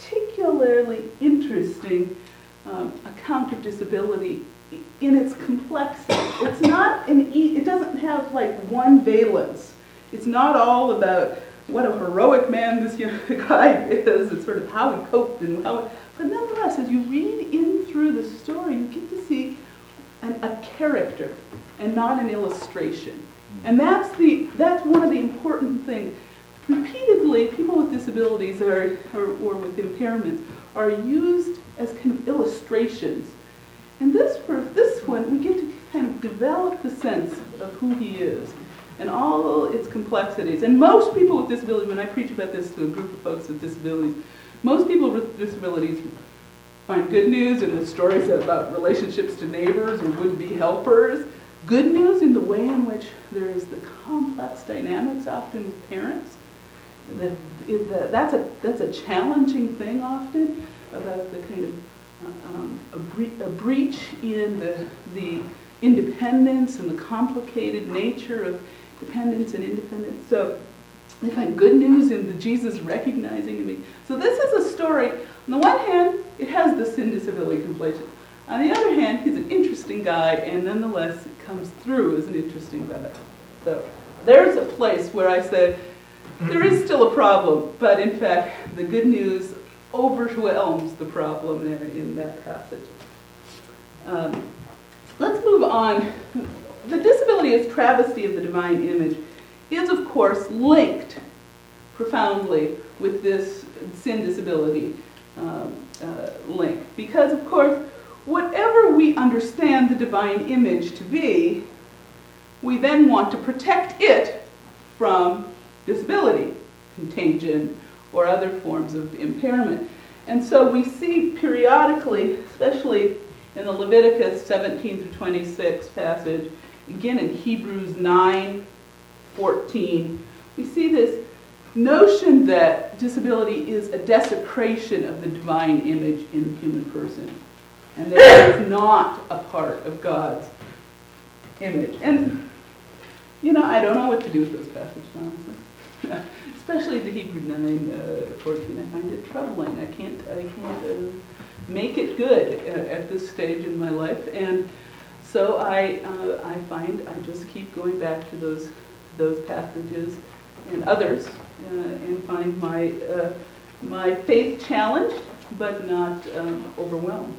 particularly interesting um, account of disability in its complexity. It's not an e- it doesn't have like one valence. It's not all about what a heroic man this young guy is. It's sort of how he coped and how. But nonetheless, as you read in through the story, you get to see an, a character and not an illustration. And that's the that's one of the important things. Repeatedly, people with disabilities are, or, or with impairments are used as kind of illustrations. And this for this one, we get to kind of develop the sense of who he is and all its complexities. And most people with disabilities, when I preach about this to a group of folks with disabilities, most people with disabilities find good news in the stories about relationships to neighbors or would-be helpers. Good news in the way in which there is the complex dynamics often with parents. That, that, that's, a, that's a challenging thing often about the kind of um, a, bre- a breach in the, the independence and the complicated nature of dependence and independence. So they find good news in the Jesus recognizing me. So this is a story, on the one hand, it has the sin disability conflation. On the other hand, he's an interesting guy, and nonetheless, it comes through as an interesting guy. So there's a place where I said, there is still a problem, but in fact, the good news overwhelms the problem in, in that passage. Um, let's move on. The disability as travesty of the divine image is, of course, linked profoundly with this sin disability um, uh, link. Because, of course, whatever we understand the divine image to be, we then want to protect it from disability, contagion, or other forms of impairment. And so we see periodically, especially in the Leviticus seventeen through twenty-six passage, again in Hebrews nine fourteen, we see this notion that disability is a desecration of the divine image in the human person, and that it is not a part of God's image. And, you know, I don't know what to do with those passages, honestly. Especially the Hebrew nine fourteen, I find it troubling. I can't, I can't uh, make it good at, at this stage in my life, and so I, uh, I find I just keep going back to those, those passages and others, uh, and find my, uh, my faith challenged, but not um, overwhelmed.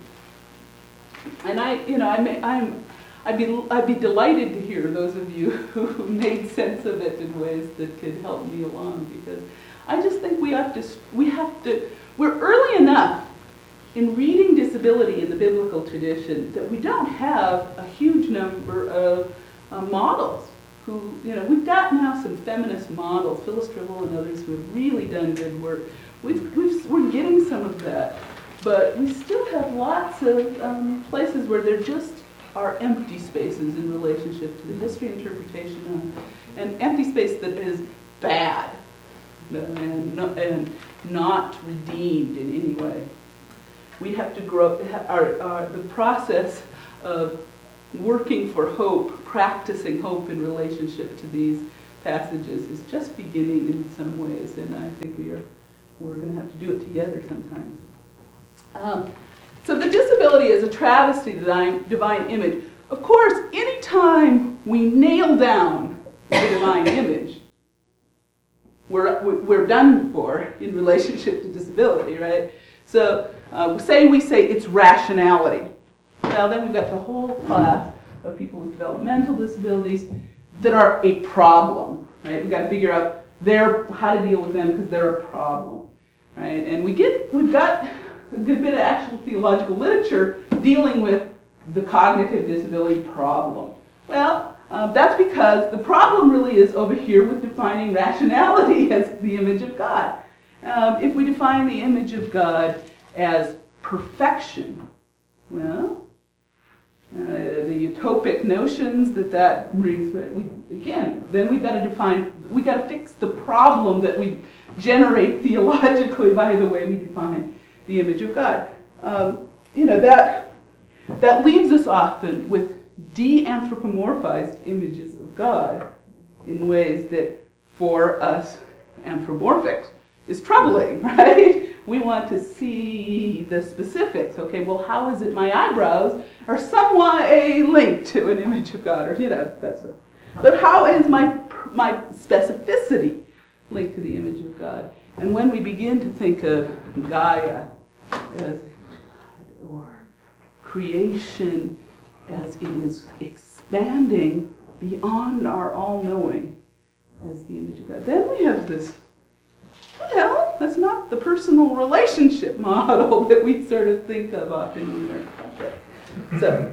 And I, you know, I may, I'm. I'd be, I'd be delighted to hear those of you who made sense of it in ways that could help me along, because I just think we have to, we have to, we're early enough in reading disability in the biblical tradition that we don't have a huge number of uh, models who, you know, we've got now some feminist models, Phyllis Trill and others who have really done good work. We've, we've, we're getting some of that, but we still have lots of um, places where they're just are empty spaces in relationship to the history interpretation of an empty space that is bad and, and not redeemed in any way. We have to grow, our, our, the process of working for hope, practicing hope in relationship to these passages is just beginning in some ways, and I think we are, we're going to have to do it together sometimes. Um, So the disability is a travesty of the divine, divine image. Of course, anytime we nail down the divine image, we're, we're done for in relationship to disability, right? So uh, say we say it's rationality. Well, then we've got the whole class of people with developmental disabilities that are a problem, right? We've got to figure out their, how to deal with them because they're a problem, right? And we get, we've got a good bit of actual theological literature dealing with the cognitive disability problem. Well, uh, that's because the problem really is over here with defining rationality as the image of God. Um, if we define the image of God as perfection, well, uh, the utopic notions that that brings, we, again, then we've got to define, we've got to fix the problem that we generate theologically by the way we define the image of God. Um, you know, that that leaves us often with de-anthropomorphized images of God in ways that, for us anthropomorphics, is troubling, right? We want to see the specifics. Okay, well, how is it my eyebrows are somewhat a link to an image of God, or you know, that's a. But how is my my specificity linked to the image of God? And when we begin to think of Gaia as or creation as it is expanding beyond our all-knowing as the image of God, then we have this. Well, that's not the personal relationship model that we sort of think of often in our context. So,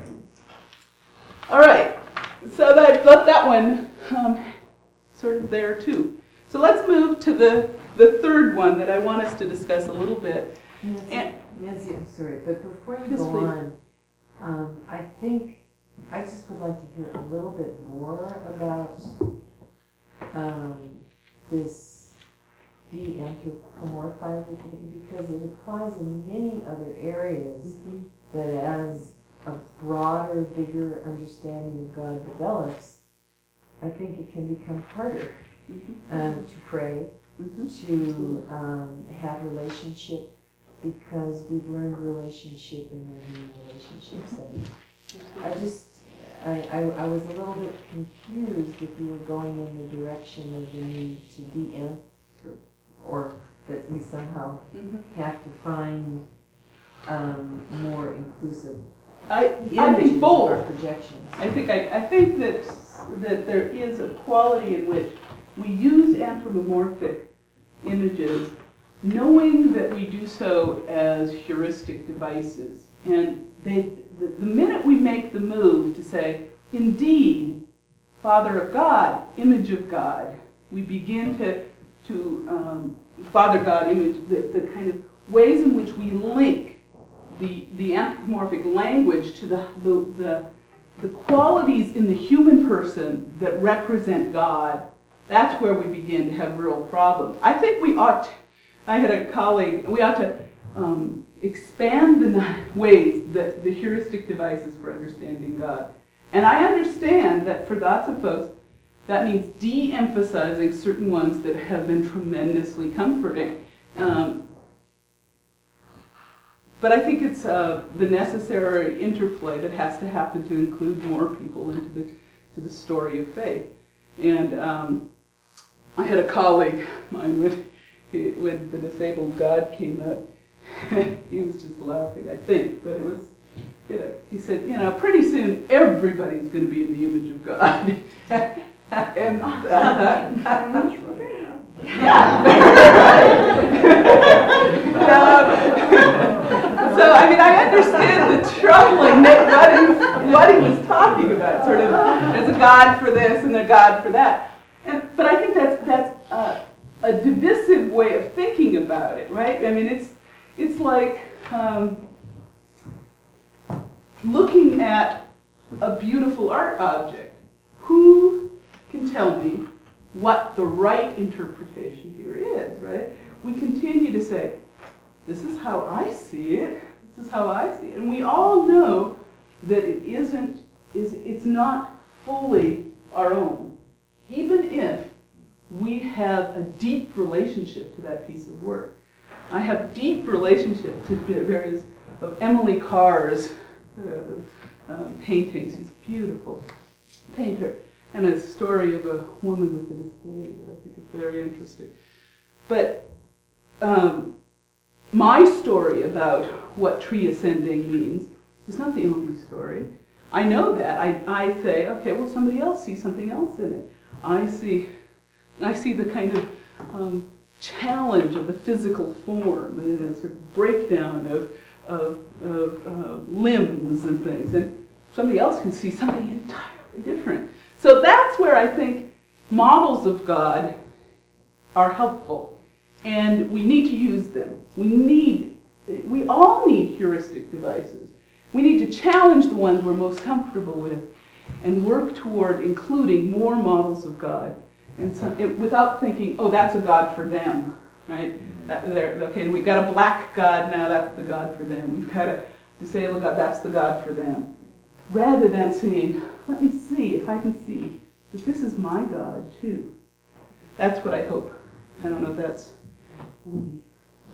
all right. So that let that one um, sort of there too. So let's move to the the third one that I want us to discuss a little bit. Nancy, And, Nancy, I'm sorry, but before you Yes, go please. on, um, I think I just would like to hear a little bit more about um, this de-anthropomorphizing, because it applies in many other areas that as a broader, bigger understanding of God develops, I think it can become harder um, to pray, to um, have relationship, because we've learned relationship in many relationships. And I just, I, I, I was a little bit confused if you were going in the direction of the need to de-anthrop, or that we somehow mm-hmm. have to find um, more inclusive I, images I think both. or projections. I think I, I think that that there is a quality in which we use anthropomorphic images, knowing that we do so as heuristic devices. And they, the, the minute we make the move to say, indeed, Father of God, image of God, we begin to to um, Father God image, the, the kind of ways in which we link the, the anthropomorphic language to the, the, the, the qualities in the human person that represent God. That's where we begin to have real problems. I think we ought to, I had a colleague, we ought to um, expand the ways, that the heuristic devices for understanding God. And I understand that for lots of folks, that means de-emphasizing certain ones that have been tremendously comforting. Um, but I think it's uh, the necessary interplay that has to happen to include more people into the, to the story of faith. And um, I had a colleague, mine, when, when the disabled God came up, he was just laughing, I think, but it was, you know, he said, you know, pretty soon everybody's going to be in the image of God. And uh, yeah. So I mean, I understand the troubling what he, what he was talking about, sort of as a God for this and a God for that. And, but I think that's that's uh, a divisive way of thinking about it, right? I mean, it's it's like um, looking at a beautiful art object. Who can tell me what the right interpretation here is, right? We continue to say, this is how I see it, this is how I see it. And we all know that it isn't, is it's not fully our own, even if we have a deep relationship to that piece of work. I have deep relationship to various of Emily Carr's uh, um, paintings. She's a beautiful painter. And a story of a woman with a disability that I think is very interesting. But um, my story about what tree ascending means is not the only story. I know that. I, I say, okay, well, somebody else sees something else in it. I see, I see the kind of um, challenge of the physical form and a sort of breakdown of, of, of uh, limbs and things. And somebody else can see something entirely different. So that's where I think models of God are helpful, and we need to use them. We need, we all need heuristic devices. We need to challenge the ones we're most comfortable with and work toward including more models of God, and so, it, without thinking, oh, that's a God for them, right? That, okay, we've got a black God now, that's the God for them. We've got a disabled God, that's the God for them. Rather than saying, let me see if I can see that this is my God too. That's what I hope. I don't know if that's...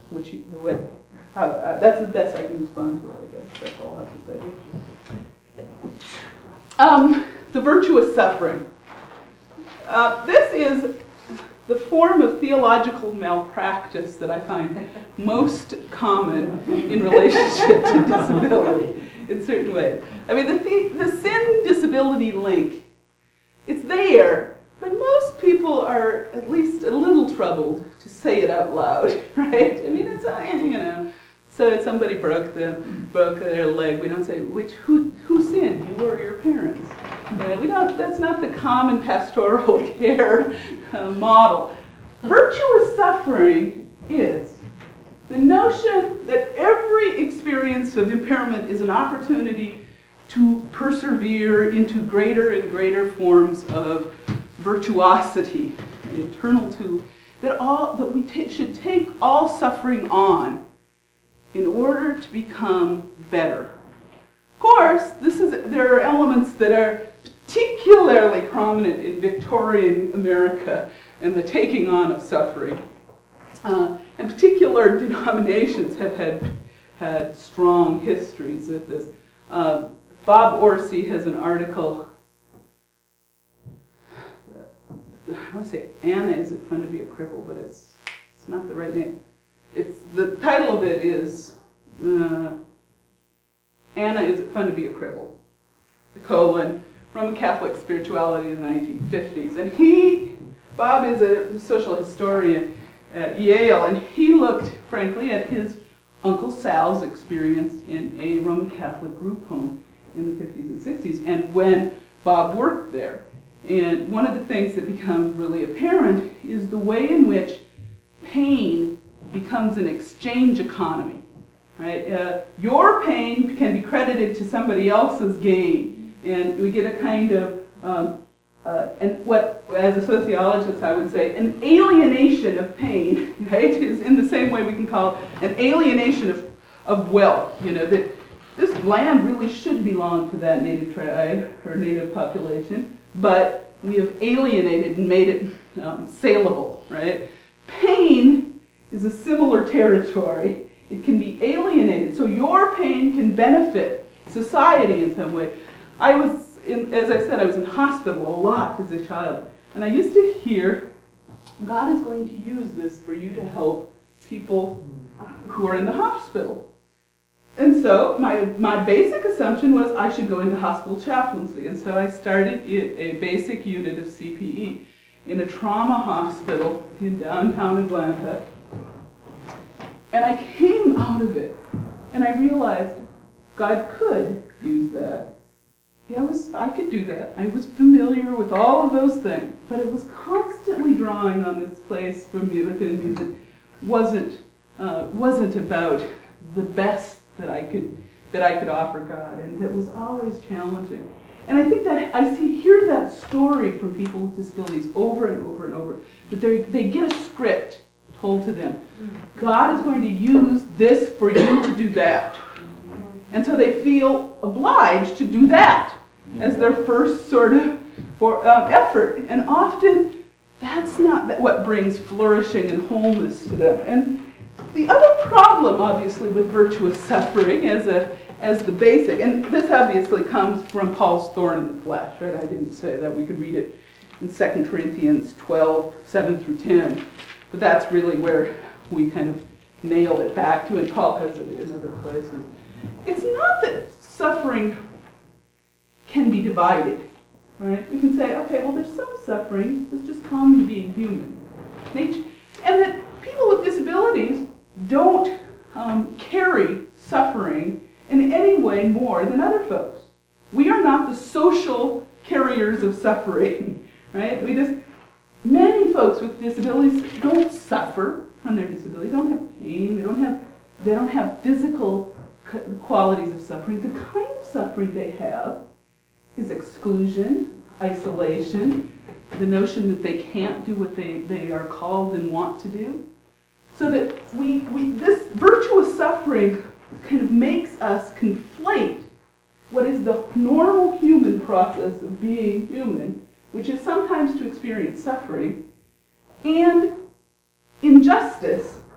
which you, what, how, uh, that's the best I can respond to it, I guess. That's all I have to say. Um, the virtuous suffering. Uh, this is the form of theological malpractice that I find most common in relationship to disability in certain ways. I mean, the, the sin-disability link, it's there, but most people are at least a little troubled to say it out loud, right? I mean, it's, you know, so somebody broke the broke their leg. We don't say, which who who sinned, you or your parents? Uh, we don't. That's not the common pastoral care uh, model. Virtuous suffering is the notion that every experience of impairment is an opportunity to persevere into greater and greater forms of virtuosity, internal to that all that we t- should take all suffering on in order to become better. Of course, this is there are elements that are particularly prominent in Victorian America and the taking on of suffering. Uh, and particular denominations have had had strong histories with this. Uh, Bob Orsi has an article. I want to say Anna, is it fun to be a cripple, but it's it's not the right name. It's the title of it is uh, Anna, is it fun to be a cripple? Colon from Catholic spirituality in the nineteen fifties, and he, Bob, is a social historian at Yale, and he looked, frankly, at his Uncle Sal's experience in a Roman Catholic group home in the fifties and sixties, and when Bob worked there. And one of the things that becomes really apparent is the way in which pain becomes an exchange economy, right? Uh, your pain can be credited to somebody else's gain, and we get a kind of, um, uh, and what, as a sociologist, I would say, an alienation of pain, right, is in the same way we can call it an alienation of, of wealth, you know, that this land really should belong to that native tribe or native population, but we have alienated and made it um, saleable, right? Pain is a similar territory. It can be alienated. So your pain can benefit society in some way. I was, in, as I said, I was in hospital a lot as a child. And I used to hear, God is going to use this for you to help people who are in the hospital. And so my, my basic assumption was I should go into hospital chaplaincy. And so I started a basic unit of C P E in a trauma hospital in downtown Atlanta. And I came out of it, and I realized God could use that. Yeah, I, was, I could do that. I was familiar with all of those things, but it was constantly drawing on this place from me within me that wasn't, uh, wasn't about the best that I could that I could offer God, and that was always challenging. And I think that I see hear that story from people with disabilities over and over and over, that they they get a script told to them. God is going to use this for you to do that. And so they feel obliged to do that as their first sort of for, um, effort. And often that's not what brings flourishing and wholeness to them. And the other problem, obviously, with virtuous suffering as a as the basic, and this obviously comes from Paul's thorn in the flesh, right? I didn't say that. We could read it in Second Corinthians twelve, seven through ten. But that's really where we kind of nail it back to, and Paul has it in other places. It's not that suffering can be divided, right? We can say, okay, well, there's some suffering that's just common to being human. Nature, and that people with disabilities don't um, carry suffering in any way more than other folks. We are not the social carriers of suffering, right? We just, many folks with disabilities don't suffer from their disability, don't have pain, they don't have, they don't have physical qualities of suffering. The kind of suffering they have is exclusion, isolation, the notion that they can't do what they, they are called and want to do. So that we, we this virtuous suffering kind of makes us conflate what is the normal human process of being human, which is sometimes to experience suffering, and injustice,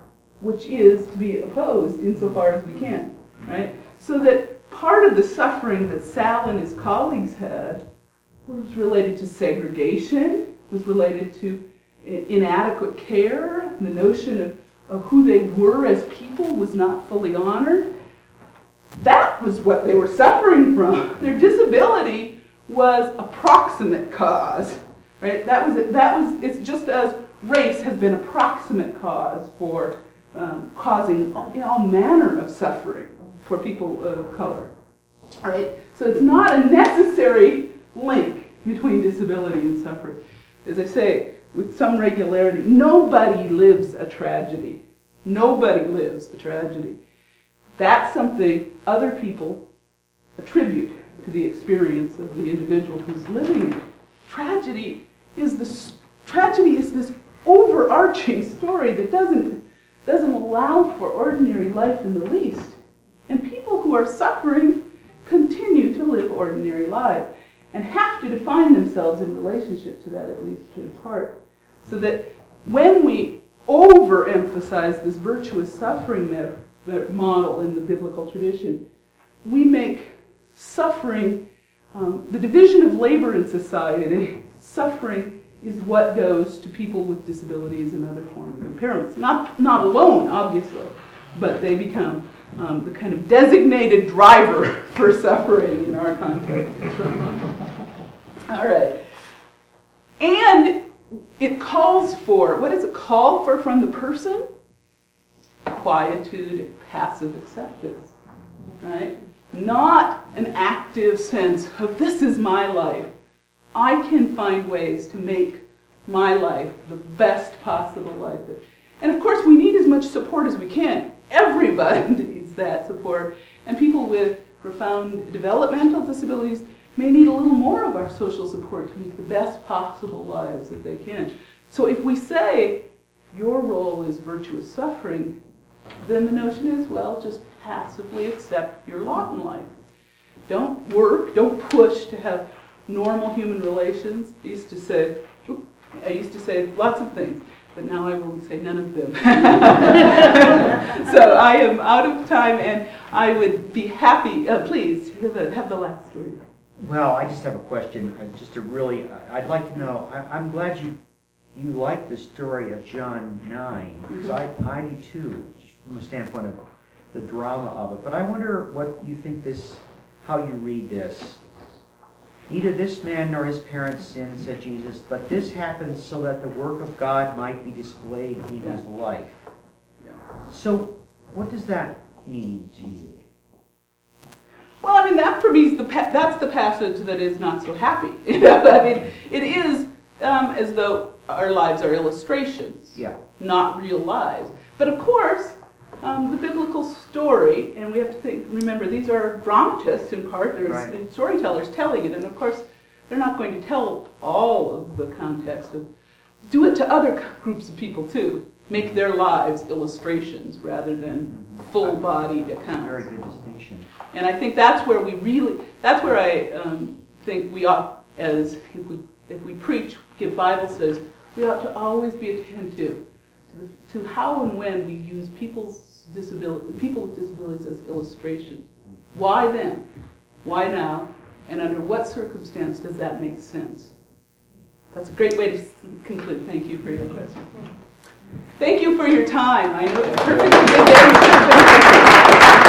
which is to be opposed insofar as we can, right? So that part of the suffering that Sal and his colleagues had was related to segregation, was related to inadequate care, the notion of, of who they were as people was not fully honored. That was what they were suffering from. Their disability was a proximate cause, right? That was, that was, it's just as race has been a proximate cause for um, causing you know, all manner of suffering for people of color, right? So it's not a necessary link between disability and suffering. As I say, with some regularity, nobody lives a tragedy. Nobody lives a tragedy. That's something other people attribute to the experience of the individual who's living it. Tragedy is this tragedy is this overarching story that doesn't doesn't allow for ordinary life in the least. And people who are suffering continue to live ordinary lives and have to define themselves in relationship to that, at least in part. So that when we overemphasize this virtuous suffering model in the biblical tradition, we make suffering, um, the division of labor in society, suffering is what goes to people with disabilities and other forms of impairments. Not, not alone, obviously, but they become um, the kind of designated driver for suffering in our context. All right. And it calls for, what does it call for from the person? Quietude, passive acceptance, right? Not an active sense of this is my life. I can find ways to make my life the best possible life. And of course, we need as much support as we can. Everybody needs that support. And people with profound developmental disabilities may need a little more of our social support to make the best possible lives that they can. So if we say your role is virtuous suffering, then the notion is, well, just passively accept your lot in life. Don't work, don't push to have normal human relations. I used to say, I used to say lots of things, but now I will say none of them. So I am out of time, and I would be happy, uh, please, have the, have the last story. Well, I just have a question, uh, just to really, uh, I'd like to know, I, I'm glad you you like the story of John nine, because mm-hmm. I, I do too, from a standpoint of the drama of it. But I wonder what you think this, how you read this. Neither this man nor his parents sinned, said Jesus, but this happened so that the work of God might be displayed in his life. So, what does that mean to you? Well, I mean, that for me is the pa- that's the passage that is not so happy. You know, I mean, it is um, as though our lives are illustrations, yeah. not real lives. But of course, um, the biblical story, and we have to think, remember, these are dramatists in part, they're right. storytellers telling it, and of course, they're not going to tell all of the context of, do it to other groups of people too. Make their lives illustrations rather than full-bodied accounts. Very good distinction. And I think that's where we really, that's where I um, think we ought, as if we, if we preach, give Bible studies, we ought to always be attentive to, to how and when we use people's disability, people with disabilities as illustrations. Why then? Why now? And under what circumstance does that make sense? That's a great way to conclude. Thank you for your question. Thank you for your time. I know it's perfectly good day.